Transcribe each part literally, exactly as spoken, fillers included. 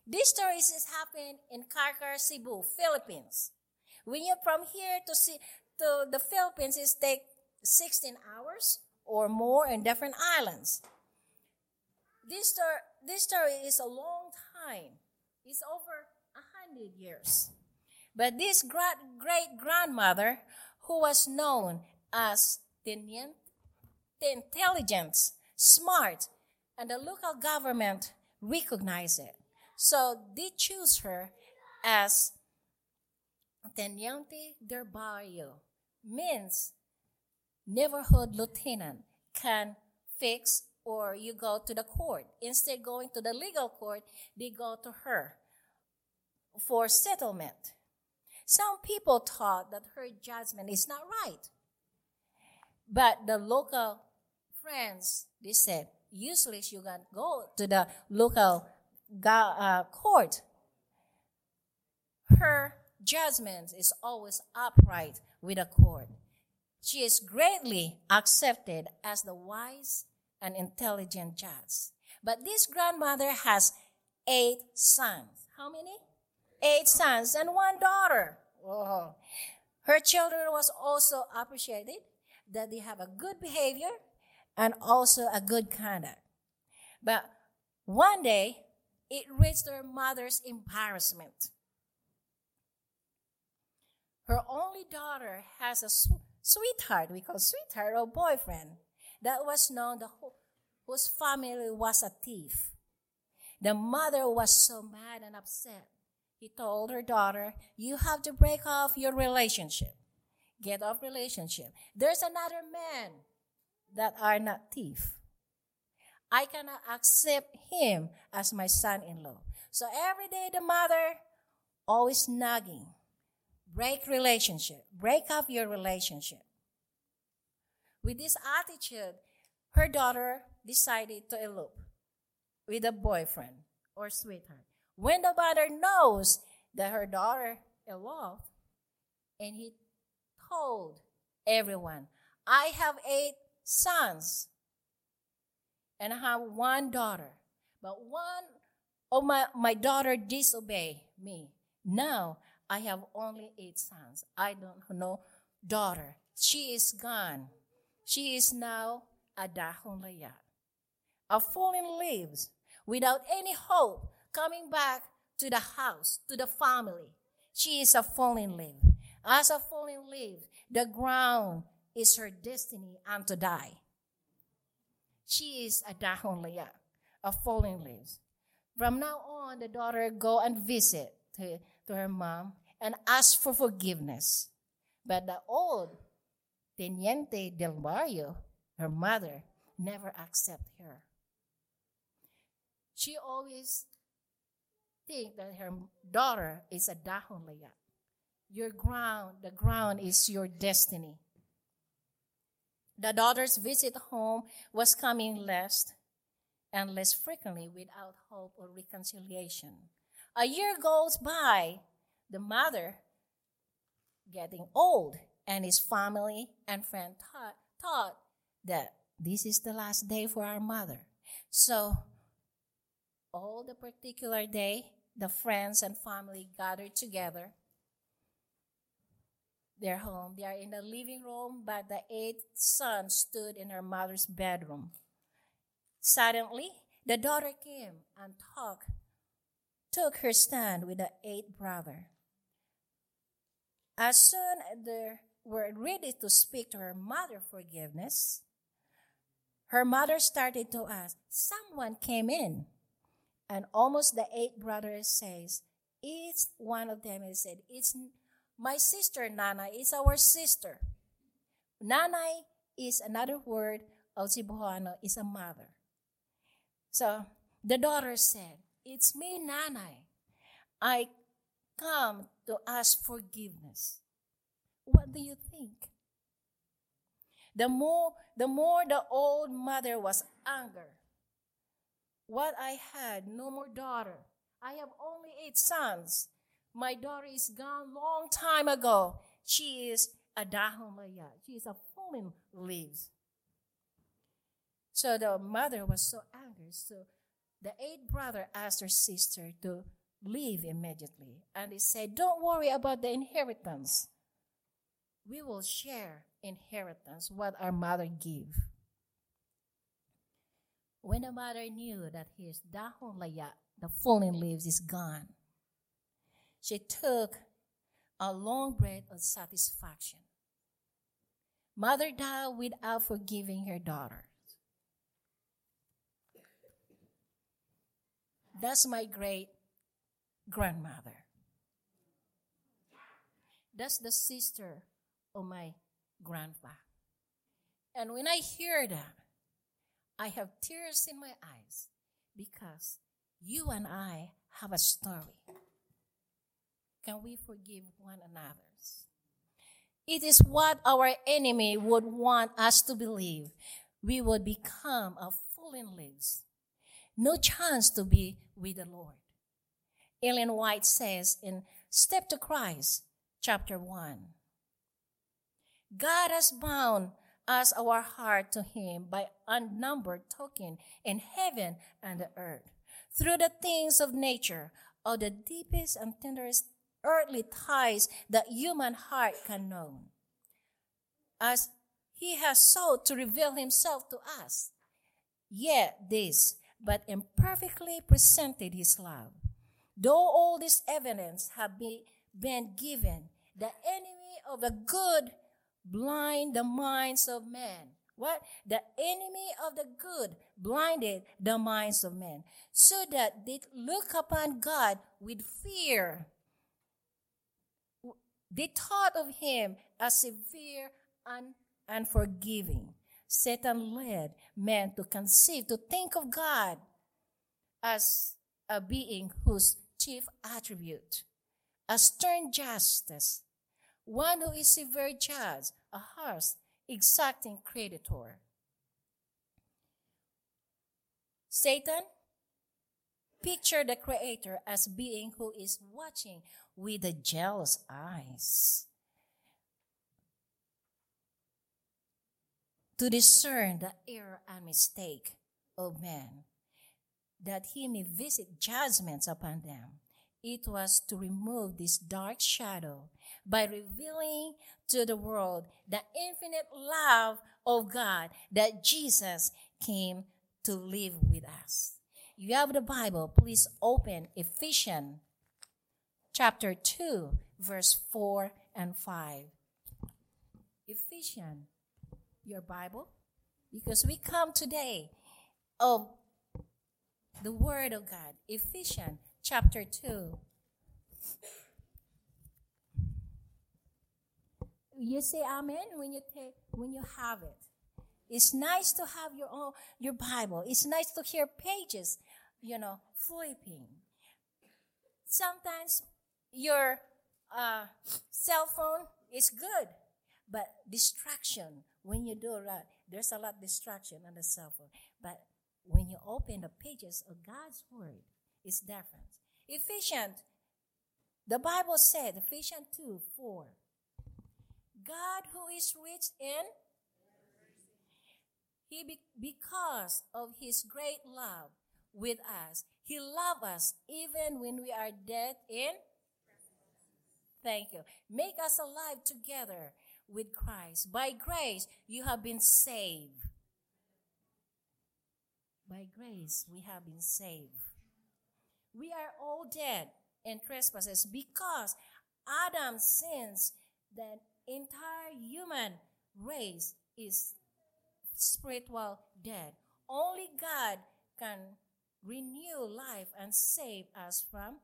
This story is happening in Carcar, Cebu, Philippines. When you're from here to see to the Philippines, it takes sixteen hours or more in different islands. This story, this story is a long time. It's over a hundred years. But this great grandmother, who was known as Teniente, intelligent, smart, and the local government recognized it. So they choose her as Teniente del Barrio, means neighborhood lieutenant, can fix or you go to the court. Instead of going to the legal court, they go to her for settlement. Some people thought that her judgment is not right. But the local friends, they said, usually you can go to the local uh, court. Her judgment is always upright with the court. She is greatly accepted as the wise and intelligent judge. But this grandmother has eight sons. How many? Eight sons and one daughter. Whoa. Her children was also appreciated that they have a good behavior and also a good conduct. But one day, it reached her mother's embarrassment. Her only daughter has a su- sweetheart, we call sweetheart or boyfriend, that was known the whole, whose family was a thief. The mother was so mad and upset. He told her daughter, you have to break off your relationship. Get off relationship. There's another man that are not thief. I cannot accept him as my son-in-law. So every day the mother always nagging. Break relationship. Break off your relationship. With this attitude, her daughter decided to elope with a boyfriend or sweetheart. When the mother knows that her daughter eloped, and he told everyone, I have eight sons, and I have one daughter. But one of my, my daughter disobeyed me. Now, I have only eight sons. I don't know daughter. She is gone. She is now a dahon layat, a fallen leaves, without any hope coming back to the house, to the family. She is a fallen leaf. As a fallen leaf, the ground is her destiny and to die. She is a dahon layat, a fallen leaf. From now on, the daughter go and visit to, to her mom and ask for forgiveness. But the old Teniente del Barrio, her mother, never accept her. She always think that her daughter is a dahon layat. Your ground, the ground is your destiny. The daughter's visit home was coming less and less frequently without hope or reconciliation. A year goes by, the mother getting old, and his family and friend thought, thought that this is the last day for our mother. So, all the particular day, the friends and family gathered together. Their home. They are in the living room, but the eighth son stood in her mother's bedroom. Suddenly, the daughter came and talk, took her stand with the eighth brother. As soon as they were ready to speak to her mother forgiveness, her mother started to ask, someone came in. And almost the eighth brother says, each one of them has said, it's my sister, Nanay, is our sister. Nanay is another word of Cebuano, is a mother. So the daughter said, it's me, Nanay. I come to ask forgiveness. What do you think? The more, the more the old mother was angry. What I had, no more daughter. I have only eight sons. My daughter is gone long time ago. She is a dahon layat. She is a fallen leaves. So the mother was so angry. So The eighth brother asked her sister to leave immediately. And he said, don't worry about the inheritance. We will share inheritance, what our mother gave. When the mother knew that his dahon laya, the fallen leaves, is gone, she took a long breath of satisfaction. Mother died without forgiving her daughter. That's my great grandmother. That's the sister of my grandpa. And when I hear that, I have tears in my eyes because you and I have a story. Can we forgive one another? It is what our enemy would want us to believe. We would become a fallen leaves. No chance to be with the Lord. Ellen White says in Step to Christ, chapter one, God has bound us our heart to him by unnumbered token in heaven and the earth, through the things of nature, or the deepest and tenderest earthly ties that human heart can know. As he has sought to reveal himself to us, yet this, but imperfectly presented his love. Though all this evidence have be, been given, the enemy of the good blind the minds of men. What? The enemy of the good blinded the minds of men, so that they look upon God with fear. They thought of him as severe and unforgiving. Satan led men to conceive, to think of God as a being whose chief attribute, a stern justice, one who is severe judge, a harsh, exacting creditor. Satan pictured the Creator as being who is watching with the jealous eyes to discern the error and mistake of man, that he may visit judgments upon them. It was to remove this dark shadow by revealing to the world the infinite love of God, that Jesus came to live with us. You have the Bible, please open Ephesians chapter two, verse four and five. Ephesians, your Bible, because we come today of the Word of God. Ephesians chapter two. You say amen when you take when you have it. It's nice to have your own your Bible. It's nice to hear pages, you know, flipping. Sometimes your uh, cell phone is good, but distraction when you do a lot. There's a lot of distraction on the cell phone. But when you open the pages of God's Word, it's different. Ephesians, the Bible said, Ephesians two, four, God who is rich in, he be, because of his great love with us, he loved us even when we are dead in, thank you, make us alive together with Christ. By grace, you have been saved. By grace, we have been saved. We are all dead in trespasses because Adam's sins, the entire human race is spiritual dead. Only God can renew life and save us from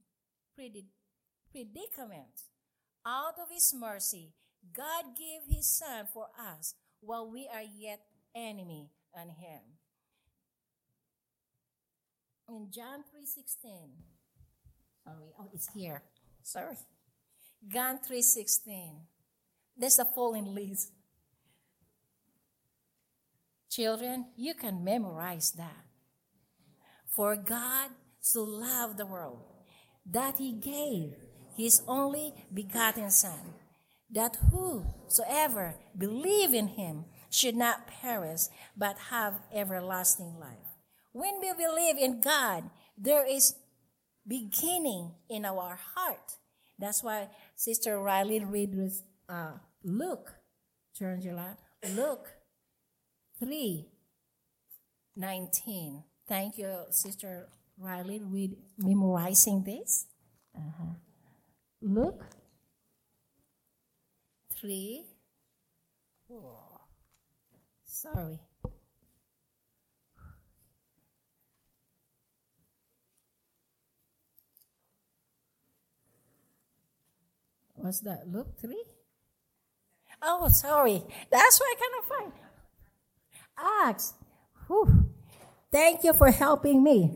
predicament. Out of his mercy, God gave his Son for us while we are yet enemy on him. In John three sixteen, sorry, oh, it's here. Sorry. John three sixteen. There's a fallen leaves. Children, you can memorize that. For God so loved the world that he gave his only begotten Son, that whosoever believe in him should not perish but have everlasting life. when we believe in God, there is beginning in our heart. That's why Sister Riley read with uh, Luke, Angela, Luke three nineteen. Thank you, Sister Riley, read memorizing this. Uh-huh. Luke three. Oh, sorry. What's that? Luke three? Oh, sorry. That's why I cannot find. Acts. Whew. Thank you for helping me.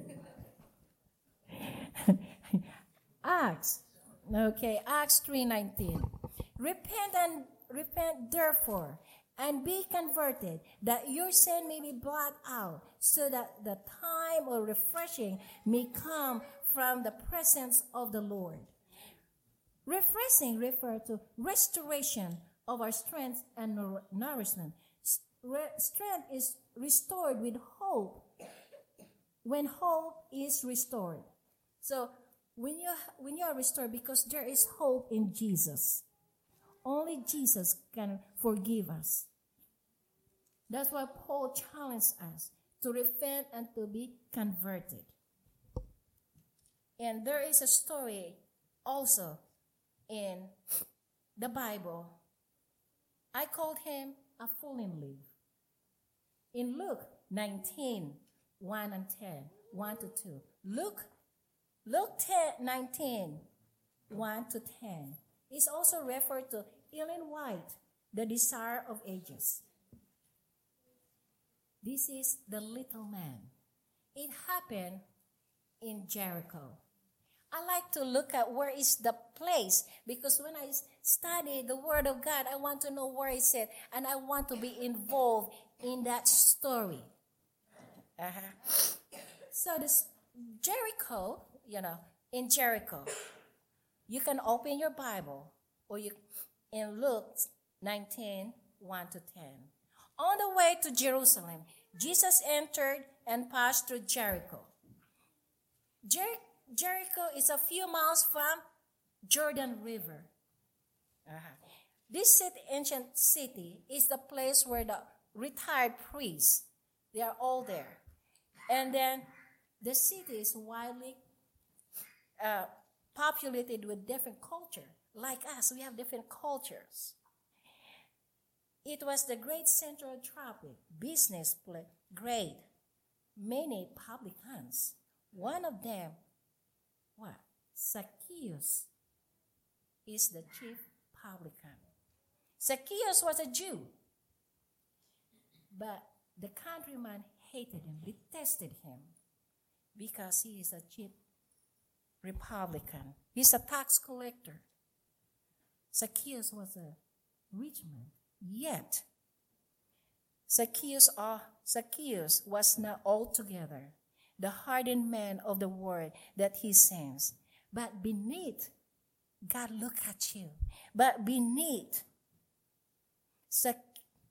Acts. Okay, Acts three nineteen. Repent and repent therefore, and be converted, that your sin may be blotted out, so that the time of refreshing may come from the presence of the Lord. Refreshing refers to restoration of our strength and nourishment. Strength is restored with hope when hope is restored. So when you when you are restored, because there is hope in Jesus. Only Jesus can forgive us. That's why Paul challenged us to repent and to be converted. And there is a story also in the Bible. I called him a fallen leaf. In Luke nineteen, one and ten, one to two. Luke, Luke ten, nineteen, one to ten. Is also referred to Ellen White, the desire of ages. This is the little man. It happened in Jericho. I like to look at where is the place, because when I study the Word of God, I want to know where it's at, and I want to be involved in that story. Uh-huh. So this Jericho, you know, in Jericho, you can open your Bible, or you in Luke nineteen, one to ten. On the way to Jerusalem, Jesus entered and passed through Jericho. Jer- Jericho is a few miles from Jordan River. Uh-huh. This city, ancient city is the place where the retired priests, they are all there. And then the city is widely uh, populated with different culture. Like us, we have different cultures. It was the great central traffic, business place, great, many publicans. One of them, what? Zacchaeus is the chief publican. Zacchaeus was a Jew, but the countryman hated him, detested him, because he is a chief Republican. He's a tax collector. Zacchaeus was a rich man. Yet, Zacchaeus, uh, Zacchaeus was not altogether the hardened man of the word that he sings. But beneath, God look at you. But beneath Zacchaeus'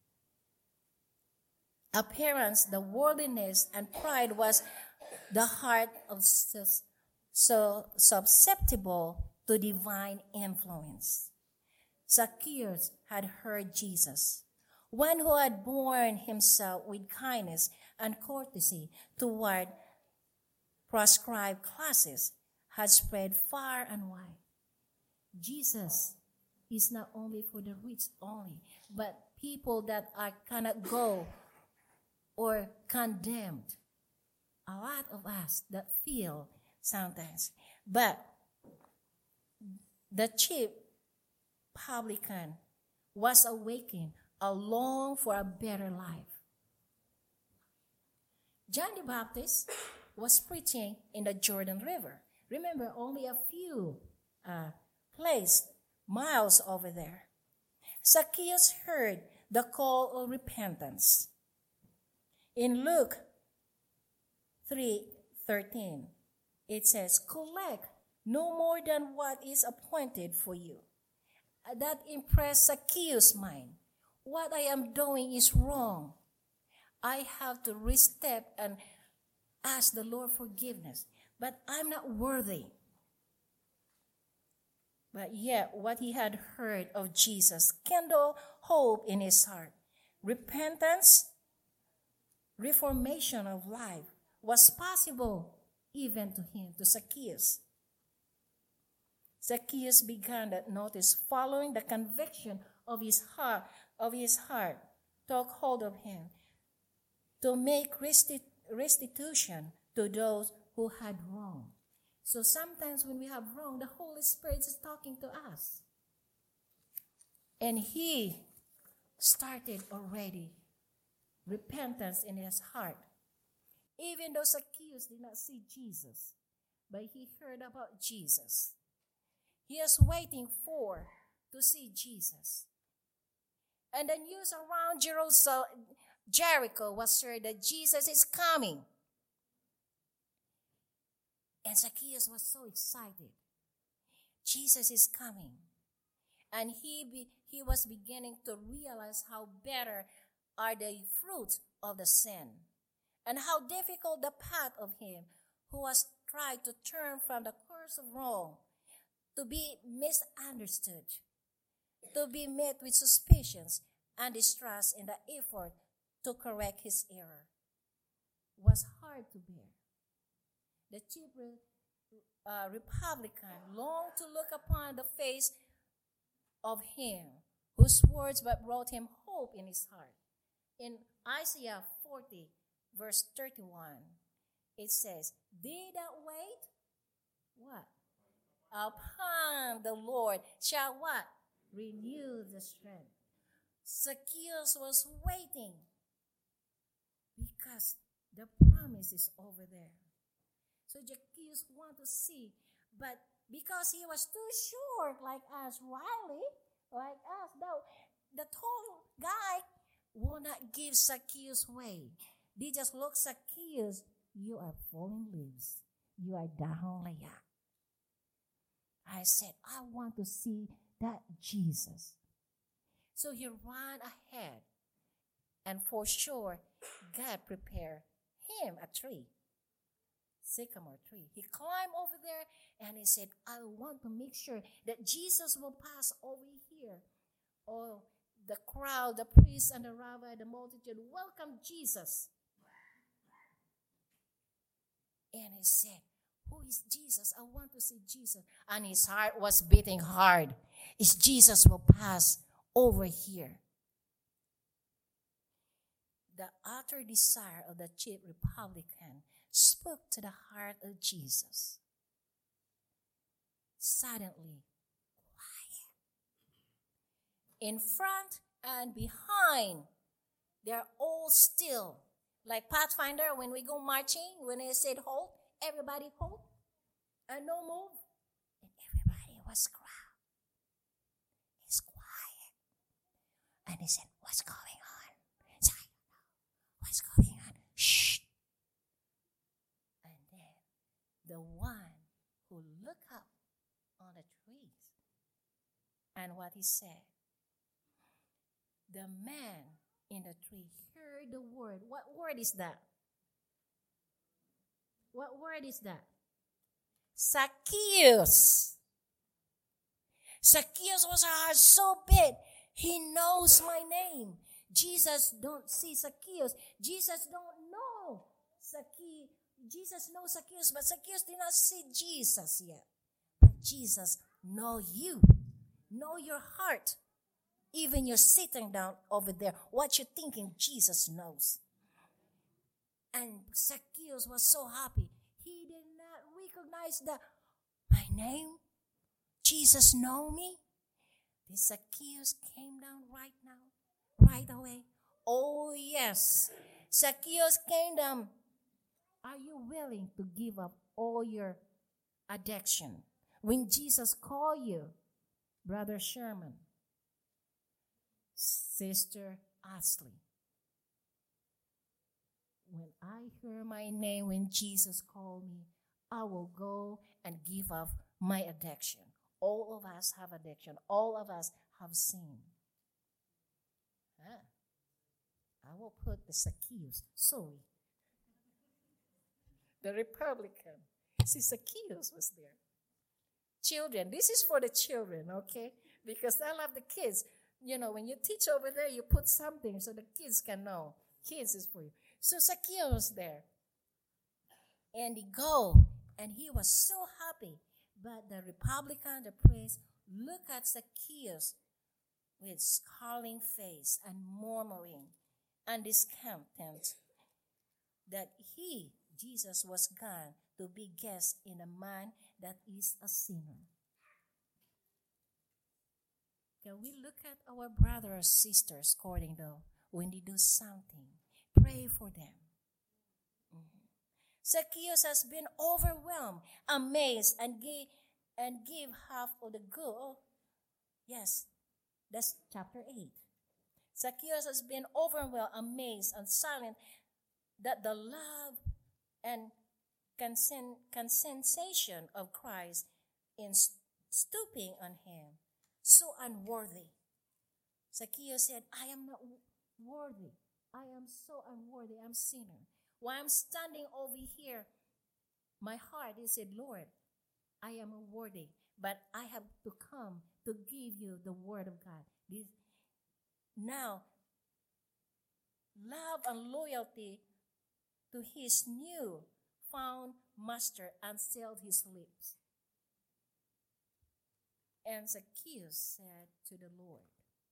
appearance, the worldliness and pride was the heart of so susceptible to divine influence. Zacchaeus had heard Jesus, one who had borne himself with kindness and courtesy toward proscribed classes, had spread far and wide. Jesus is not only for the rich only, but people that are cannot go or condemned. A lot of us that feel sometimes. But the chief publican was awakened, a long for a better life. John the Baptist was preaching in the Jordan River. Remember, only a few uh, places, miles over there. Zacchaeus heard the call of repentance. In Luke three thirteen, it says, collect no more than what is appointed for you. That impressed Zacchaeus' mind. What I am doing is wrong. I have to restep and ask the Lord forgiveness, but I'm not worthy. But yet, what he had heard of Jesus kindled hope in his heart. Repentance, reformation of life was possible even to him, to Zacchaeus. Zacchaeus began that notice following the conviction of his heart, of his heart, took hold of him to make resti- restitution to those who had wronged. So sometimes when we have wrong, the Holy Spirit is talking to us. And he started already repentance in his heart. Even though Zacchaeus did not see Jesus, but he heard about Jesus. He is waiting for to see Jesus. And the news around Jerusalem, Jericho was heard that Jesus is coming. And Zacchaeus was so excited. Jesus is coming. And he be, he was beginning to realize how better are the fruits of the sin, and how difficult the path of him who has tried to turn from the course of wrong, to be misunderstood, to be met with suspicions and distrust in the effort to correct his error, was hard to bear. The chief uh, Republican longed to look upon the face of him whose words but brought him hope in his heart. In Isaiah forty, verse thirty-one, it says, "They that wait," what? "Upon the Lord shall" what? "Renew the strength." Zacchaeus was waiting because the promise is over there. So Zacchaeus wanted to see, but because he was too short, like us, Riley, like us, no, the tall guy will not give Zacchaeus way. They just look, "Zacchaeus, you are falling leaves. You are down like that." I said, I want to see that Jesus. So he ran ahead, and for sure, God prepared him a tree, sycamore tree. He climbed over there, and he said, I want to make sure that Jesus will pass over here. Oh, the crowd, the priests and the rabbi, the multitude welcomed Jesus. And he said, who is Jesus? I want to see Jesus. And his heart was beating hard. Is Jesus will pass over here. The utter desire of the chief Republican spoke to the heart of Jesus. Suddenly, quiet. In front and behind, they're all still. Like Pathfinder, when we go marching, when they said hold, everybody hold and no move. And everybody was quiet. He's quiet. And he said, what's going on? So I don't know. What's going on? Shh. And then the one who looked up on the trees, and what he said, the man in the tree heard the word. What word is that? What word is that? Zacchaeus. Zacchaeus was a heart so big, he knows my name. Jesus don't see Zacchaeus. Jesus don't know Zacchaeus. Jesus knows Zacchaeus, but Zacchaeus did not see Jesus yet. But Jesus know you, know your heart. Even you're sitting down over there, what you're thinking, Jesus knows. And Zacchaeus was so happy. He did not recognize that my name, Jesus know me. Did Zacchaeus came down right now, right away? Oh yes, Zacchaeus came down. Are you willing to give up all your addiction? When Jesus called you, Brother Sherman, Sister Ashley, when I hear my name, when Jesus called me, I will go and give up my addiction. All of us have addiction. All of us have sin. Huh? I will put the Zacchaeus. Sorry. the Republican. See, Zacchaeus was there. Children, this is for the children, okay? Because I love the kids. You know, when you teach over there, you put something so the kids can know. Kids is for you. So Zacchaeus was there. And he go, and he was so happy. But the Republican, the priest, look at Zacchaeus with scowling face and murmuring and discontent that he, Jesus, was gone to be guest in a man that is a sinner. Can we look at our brothers or sisters, according though, when they do something, pray for them. Mm-hmm. Zacchaeus has been overwhelmed, amazed, and gave, and give half of the good. Oh, yes, that's chapter eight. Zacchaeus has been overwhelmed, amazed, and silent that the love and consent, consensation of Christ in stooping on him, so unworthy. Zacchaeus said, I am not worthy. I am so unworthy. I'm a sinner. While I'm standing over here, my heart is said, Lord, I am unworthy, but I have to come to give you the word of God. This, now, love and loyalty to his new found master unsealed his lips. And Zacchaeus said to the Lord,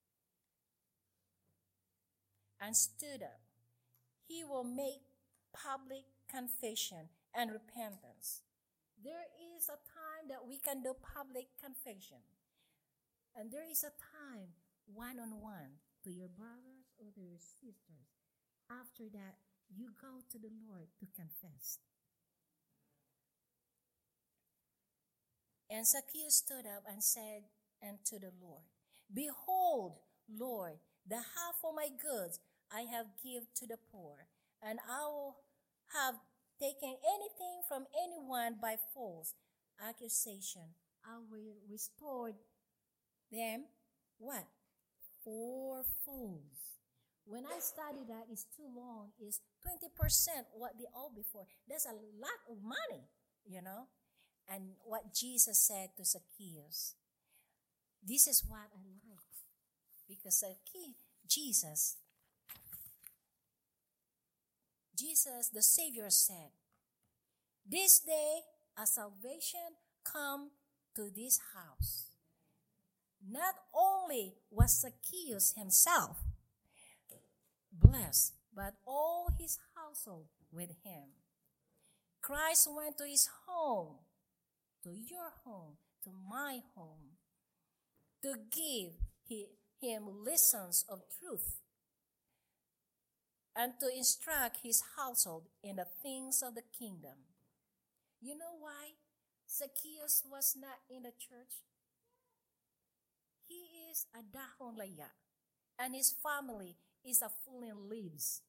and stood up, he will make public confession and repentance. There is a time that we can do public confession. And there is a time one-on-one to your brothers or to your sisters. After that, you go to the Lord to confess. And Zacchaeus stood up and said unto the Lord, Behold, Lord, the half of my goods I have given to the poor, and I will have taken anything from anyone by false accusation. I will restore them, what? Fourfold. When I study that, it's too long. It's twenty percent what they owe before. That's a lot of money, you know. And what Jesus said to Zacchaeus, this is what I like. Because Zacchaeus, Jesus, Jesus, the Savior, said, this day a salvation come to this house. Not only was Zacchaeus himself blessed, but all his household with him. Christ went to his home, to your home, to my home, to give him lessons of truth and to instruct his household in the things of the kingdom. You know why Zacchaeus was not in the church? He is a dahon laya, and his family is a fallen leaves.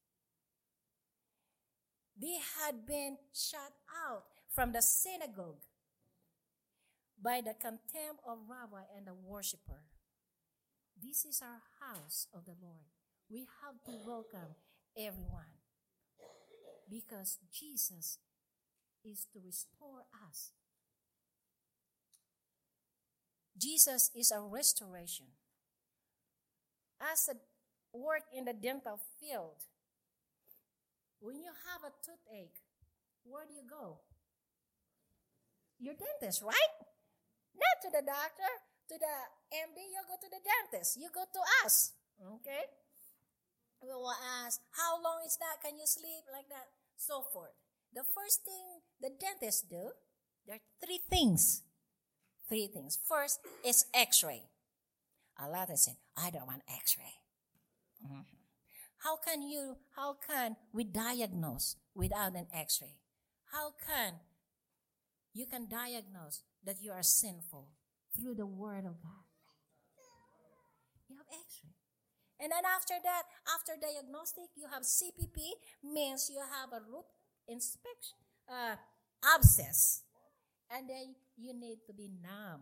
They had been shut out from the synagogue by the contempt of rabbi and the worshiper. This is our house of the Lord. We have to welcome everyone because Jesus is to restore us. Jesus is a restoration. As a work in the dental field, when you have a toothache, where do you go? Your dentist, right? Not to the doctor, to the M D, you go to the dentist. You go to us, okay? We will ask, how long is that? Can you sleep like that? So forth. The first thing the dentist do, there are three things. Three things. First is x-ray. A lot of say, I don't want x-ray. Mm-hmm. How can you, how can we diagnose without an x-ray? How can you can diagnose that you are sinful through the word of God? You have x-ray. And then after that, after diagnostic, you have C P P, means you have a root inspection, uh, abscess. And then you need to be numb.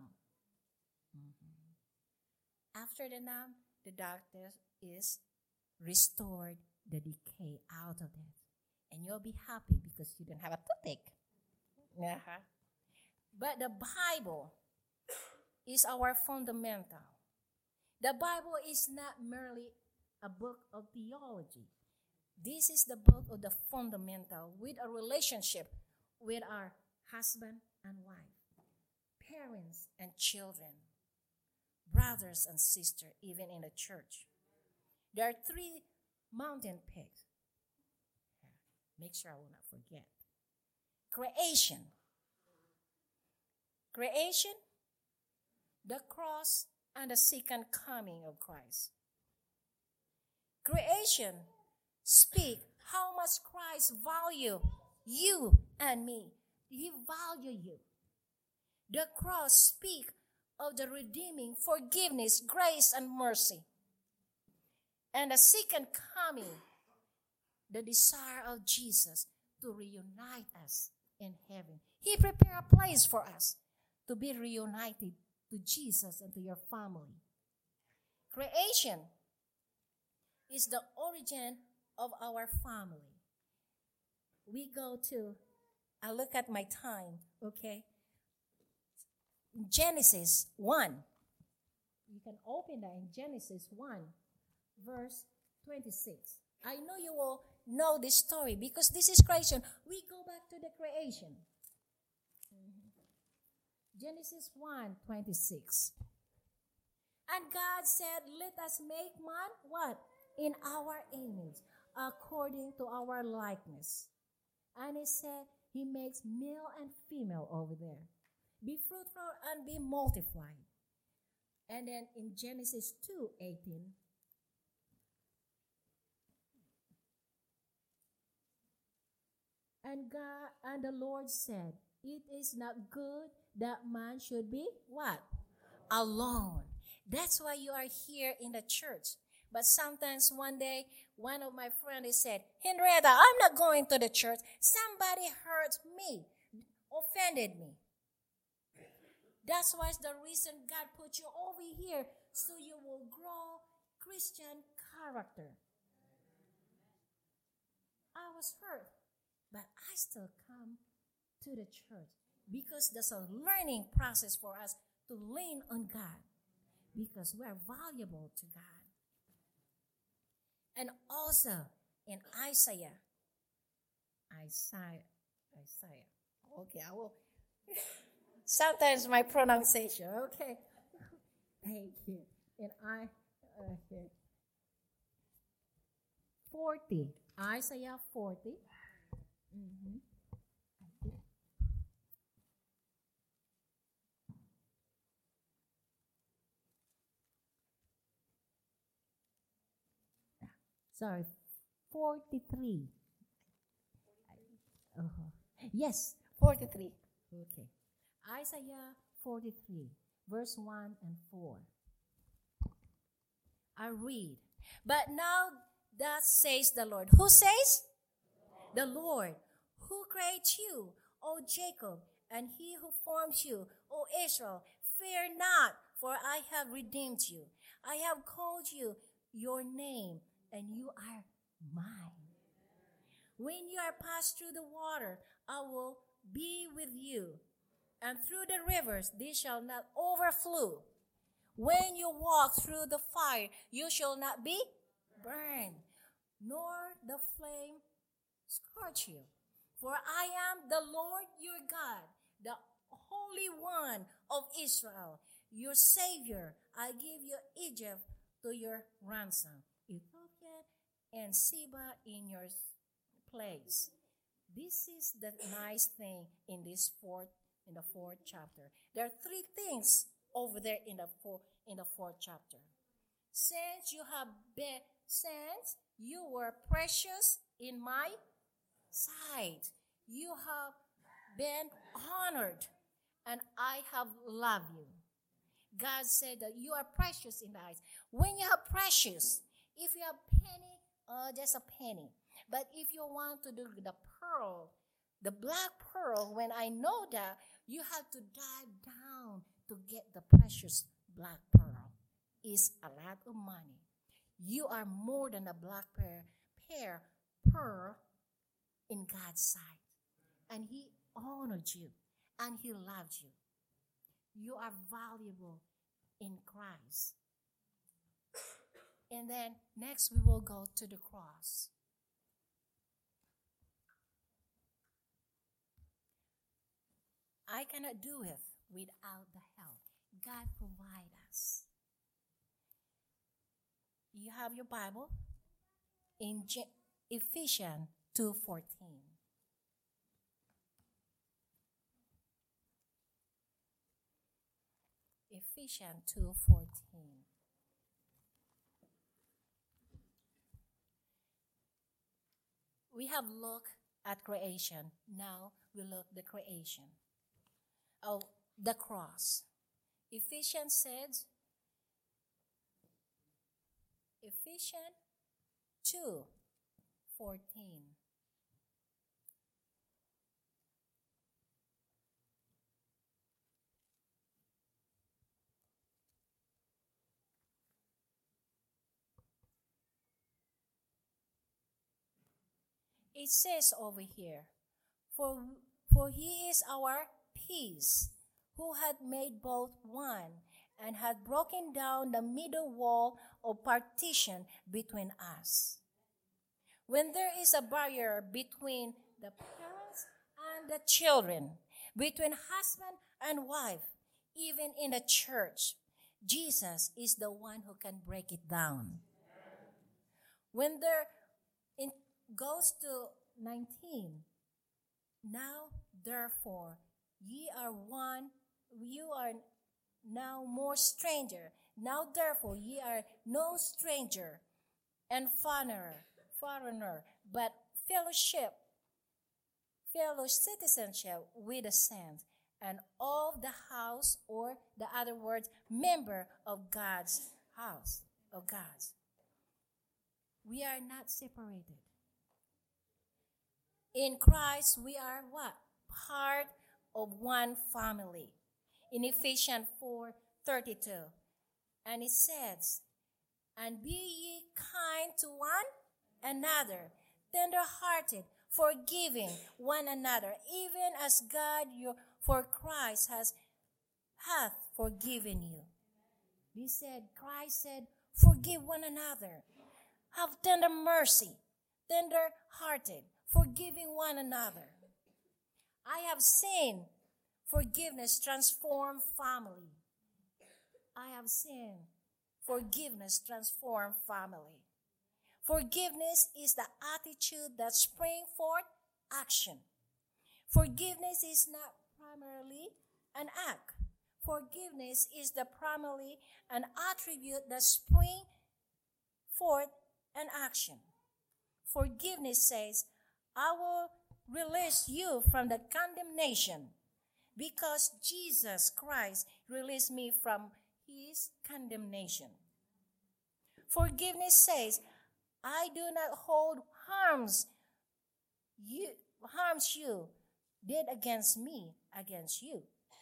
Mm-hmm. After the numb, the doctor is restored the decay out of it. and you'll be happy because you don't have a toothache. Uh-huh. But the Bible is our fundamental. The Bible is not merely a book of theology. This is the book of the fundamental with a relationship with our husband and wife, parents and children, brothers and sisters, even in the church. There are three mountain peaks. Make sure I will not forget. Creation. Creation, the cross, and the second coming of Christ. Creation speak how much Christ value you and me. He value you. The cross speak of the redeeming forgiveness, grace, and mercy. And the second coming, the desire of Jesus to reunite us in heaven. He prepared a place for us to be reunited to Jesus and to your family. Creation is the origin of our family. We go to, I look at my time, okay? Genesis one. You can open that in Genesis one, verse twenty-six. I know you will know this story because this is creation. We go back to the creation. Mm-hmm. Genesis one, twenty-six. And God said, let us make man, what? In our image, according to our likeness. And he said, he makes male and female over there. Be fruitful and be multiplied. And then in Genesis two eighteen, and God and the Lord said, it is not good that man should be what? Alone. That's why you are here in the church. But sometimes one day, one of my friends said, Henrietta, I'm not going to the church. Somebody hurt me, offended me. That's why it's the reason God put you over here, so you will grow Christian character. I was hurt, but I still come to the church because there's a learning process for us to lean on God because we are valuable to God. And also in Isaiah, Isaiah, Isaiah. Okay, I will. Sometimes my pronunciation. Okay, thank you. And I, okay, forty. Isaiah forty. Mm-hmm. Sorry, forty-three. Uh-huh. Yes, forty-three. Okay. Isaiah forty-three, verse one and four. I read. But now that says the Lord. Who says? The Lord. Who created you, O Jacob, and he who forms you, O Israel. Fear not, for I have redeemed you. I have called you your name, and you are mine. When you are passed through the water, I will be with you. And through the rivers, they shall not overflow. When you walk through the fire, you shall not be burned, nor the flame scorch you. For I am the Lord your God, the Holy One of Israel, your Savior. I give you Egypt to your ransom, Ethiopia and Seba in your place. This is the nice thing in this fourth in the fourth chapter. There are three things over there in the four, in the fourth chapter. Since you have been, since you were precious in my sight, you have been honored, and I have loved you. God said that you are precious in the eyes. When you have precious, if you have penny, uh, just a penny. But if you want to do the pearl, the black pearl, when I know that, you have to dive down to get the precious black pearl. It's a lot of money. You are more than a black pearl, pear, pearl in God's sight. And He honored you and He loved you. You are valuable in Christ. And then next we will go to the cross. I cannot do it without the help. God provides us. You have your Bible in Je- Ephesians two fourteen. Ephesians two fourteen. We have looked at creation. Now we look at the creation. Oh, the cross. Ephesians says, Ephesians two fourteen. It says over here, for, for He is our peace, who had made both one, and had broken down the middle wall of partition between us. When there is a barrier between the parents and the children, between husband and wife, even in the church, Jesus is the one who can break it down. When there in, goes to nineteen, now therefore ye are one, you are now more stranger. Now therefore ye are no stranger and foreigner, foreigner, but fellowship, fellow citizenship with the saints, and of the house, or the other words, member of God's house, of God's. We are not separated. In Christ, we are what? Part of one family. In Ephesians four thirty-two. And it says, and be ye kind to one another, tender-hearted, forgiving one another, even as God your, for Christ has hath forgiven you. He said, Christ said, forgive one another. Have tender mercy, tender-hearted, forgiving one another. I have seen forgiveness transform family. I have seen forgiveness transform family. Forgiveness is the attitude that springs forth action. Forgiveness is not primarily an act. Forgiveness is the primarily an attribute that springs forth an action. Forgiveness says, I will release you from the condemnation because Jesus Christ released me from his condemnation. Forgiveness says, I do not hold harms you, harms you did against me against you.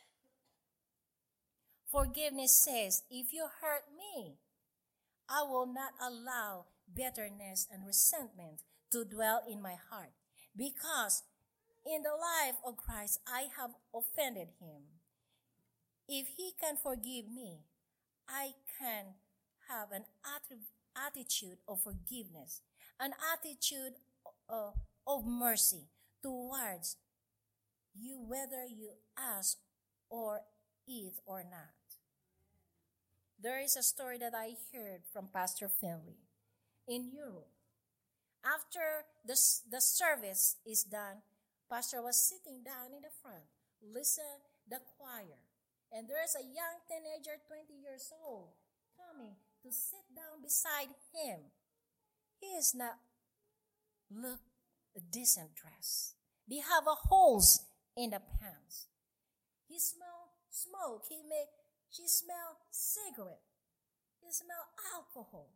Forgiveness says, if you hurt me, I will not allow bitterness and resentment to dwell in my heart, because in the life of Christ I have offended him. If he can forgive me, I can have an attitude of forgiveness, an attitude of, of mercy towards you, whether you ask or eat or not. There is a story that I heard from Pastor Finley in Europe. After the, the service is done, Pastor was sitting down in the front, listen the choir. And there is a young teenager, twenty years old, coming to sit down beside him. He is not look a decent dress. They have a holes in the pants. He smell smoke. He may she smell cigarette. He smell alcohol.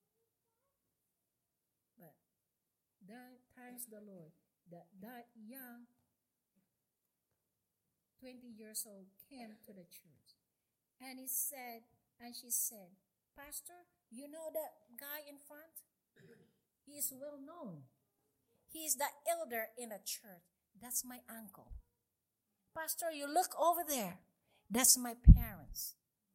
But that thanks the Lord that that young twenty years old came to the church. And he said, and she said, Pastor, you know that guy in front? He is well known. He's the elder in a church. That's my uncle. Pastor, you look over there. That's my parents.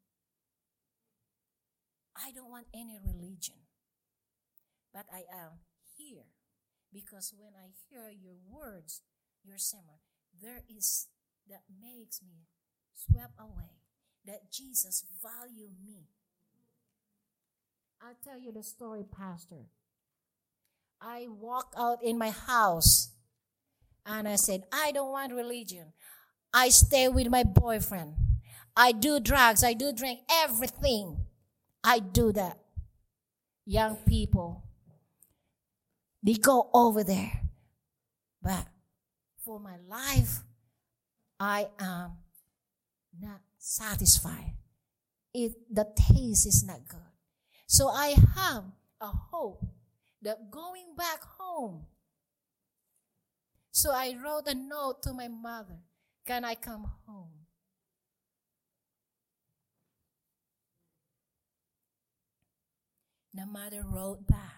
I don't want any religion. But I am here because when I hear your words, your sermon, there is that makes me swept away, that Jesus value me. I'll tell you the story, Pastor. I walked out in my house and I said, I don't want religion. I stay with my boyfriend. I do drugs. I do drink everything. I do that. Young people, they go over there. But for my life, I am not satisfied. It, the taste is not good. So I have a hope that going back home. So I wrote a note to my mother. Can I come home? The mother wrote back,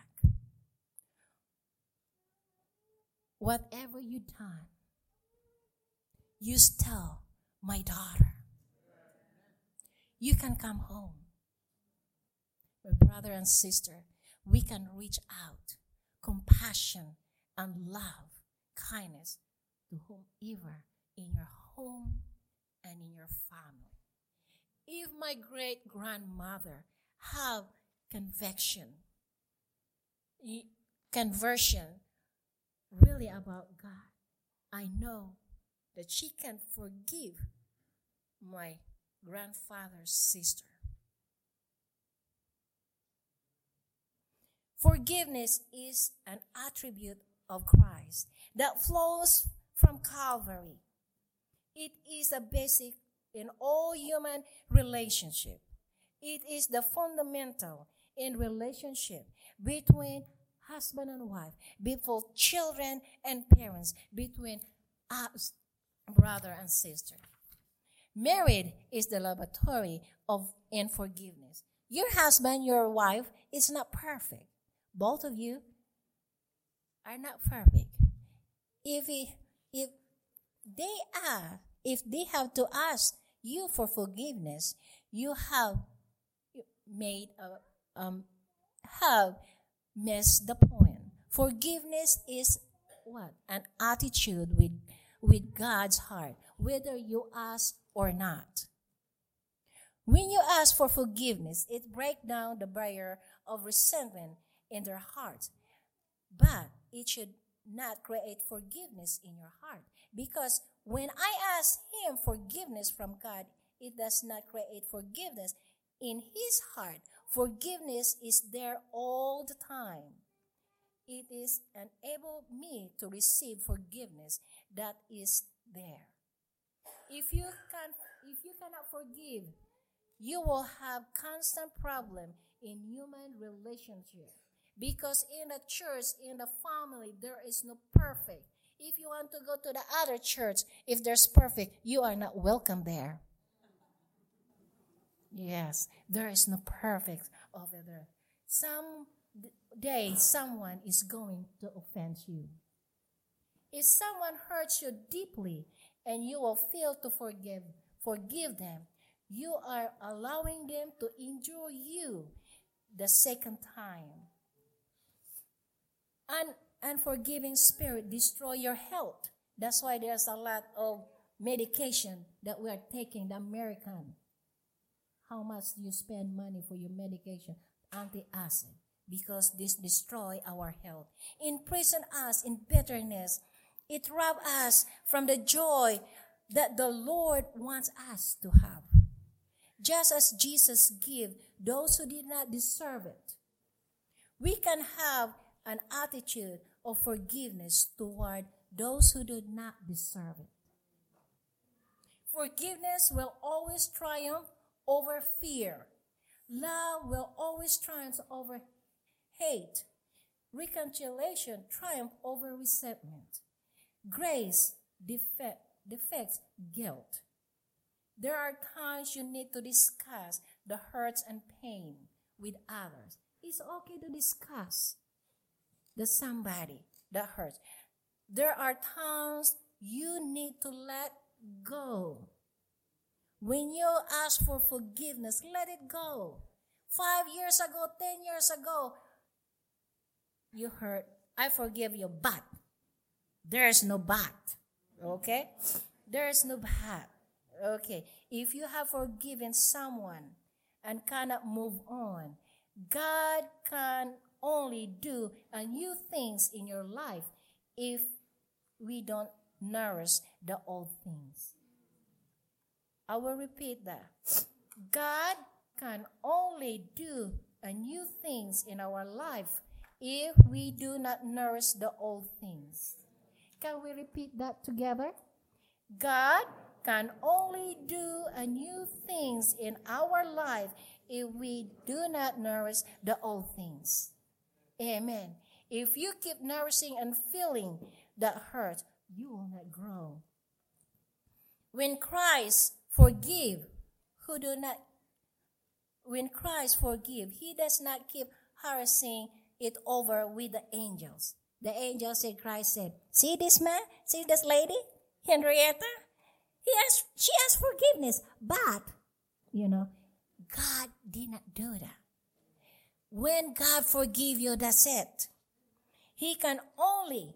whatever you done, you still my daughter. You can come home. My brother and sister, we can reach out, compassion and love, kindness to whomever in your home and in your family. If my great grandmother have conviction, conversion, really about God, I know that she can forgive my grandfather's sister. Forgiveness is an attribute of Christ that flows from Calvary. It is a basic in all human relationship. It is the fundamental in relationship between husband and wife, between children and parents, between us, brother and sister. Married is the laboratory of in forgiveness. Your husband, your wife is not perfect. Both of you are not perfect. If he, if they are, if they have to ask you for forgiveness, you have made a, um have missed the point. Forgiveness is what? An attitude with with God's heart, whether you ask or not. When you ask for forgiveness, it breaks down the barrier of resentment in their hearts. But it should not create forgiveness in your heart. Because when I ask him forgiveness from God, it does not create forgiveness in his heart. Forgiveness is there all the time. It is enable me to receive forgiveness that is there. If you can, if you cannot forgive, you will have constant problem in human relationship. Because in the church, in the family, there is no perfect. If you want to go to the other church, if there's perfect, you are not welcome there. Yes, there is no perfect over there. Some day, someone is going to offend you. If someone hurts you deeply and you will fail to forgive, forgive them, you are allowing them to injure you the second time. An unforgiving spirit destroy your health. That's why there's a lot of medication that we are taking, the American. How much do you spend money for your medication? Antacid. Because this destroy our health. Imprison us in bitterness. It rob us from the joy that the Lord wants us to have. Just as Jesus gave those who did not deserve it. We can have an attitude of forgiveness toward those who do not deserve it. Forgiveness will always triumph over fear. Love will always triumph over hate. Reconciliation triumph over resentment. Grace defect, defects guilt. There are times you need to discuss the hurts and pain with others. It's okay to discuss the somebody. that hurts. There are times you need to let go. When you ask for forgiveness, let it go. Five years ago, ten years ago, you hurt. I forgive you, but there is no but. Okay? There is no but. Okay. If you have forgiven someone and cannot move on, God can only do a new things in your life if we don't nourish the old things. I will repeat that. God can only do a new things in our life if we do not nourish the old things. Can we repeat that together? God can only do a new things in our life if we do not nourish the old things. Amen. If you keep nourishing and feeling that hurt, you will not grow. When Christ forgive, who do not, when Christ forgive, he does not keep harassing it over with the angels. The angels said, Christ said, see this man, see this lady, Henrietta? He asked, she asked forgiveness, but, you know, God did not do that. When God forgive you, that's it. He can only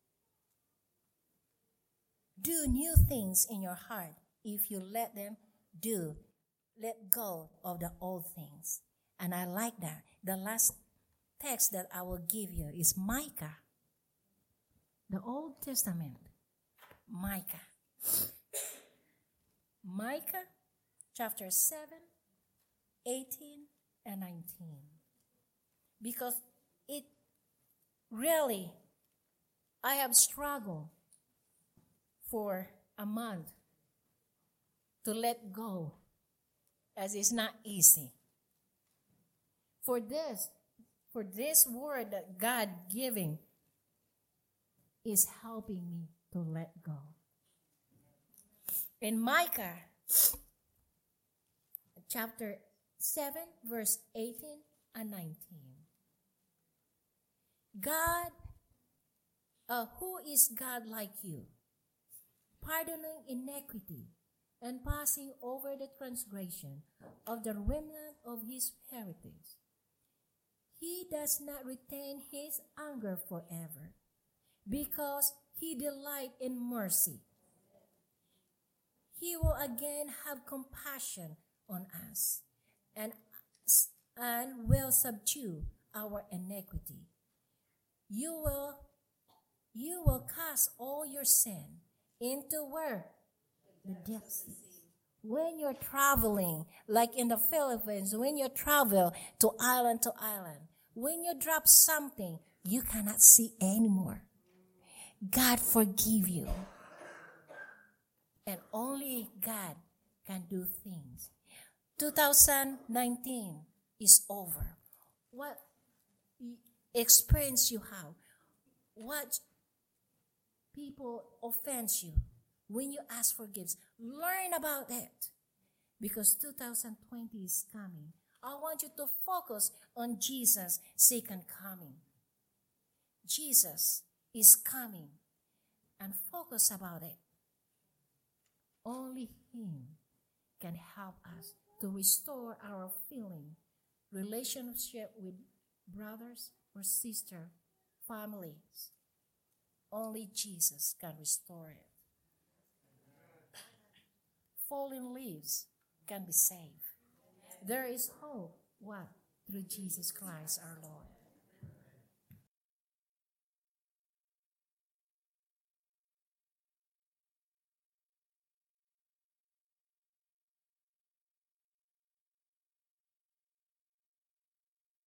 do new things in your heart if you let them do, let go of the old things. And I like that. The last text that I will give you is Micah. The Old Testament. Micah. Micah chapter seven, eighteen, and nineteen. Because it really, I have struggled for a month to let go, as it's not easy. For this, for this word that God giving is helping me to let go. In Micah chapter seven, verse eighteen and nineteen. God, uh, who is God like you, pardoning iniquity and passing over the transgression of the remnant of his heritage. He does not retain his anger forever, because he delights in mercy. He will again have compassion on us and, and will subdue our iniquity. You will, you will cast all your sin into where? The depths. When you're traveling, like in the Philippines, when you travel to island to island, when you drop something, you cannot see anymore. God forgive you. And only God can do things. twenty nineteen is over. What experience you have? What people offend you? When you ask forgiveness, learn about it. Because two thousand twenty is coming. I want you to focus on Jesus' second coming. Jesus is coming. And focus about it. Only Him can help us to restore our feeling, relationship with brothers or sisters, families. Only Jesus can restore it. Fallen leaves can be saved. There is hope. What? Through Jesus Christ our Lord.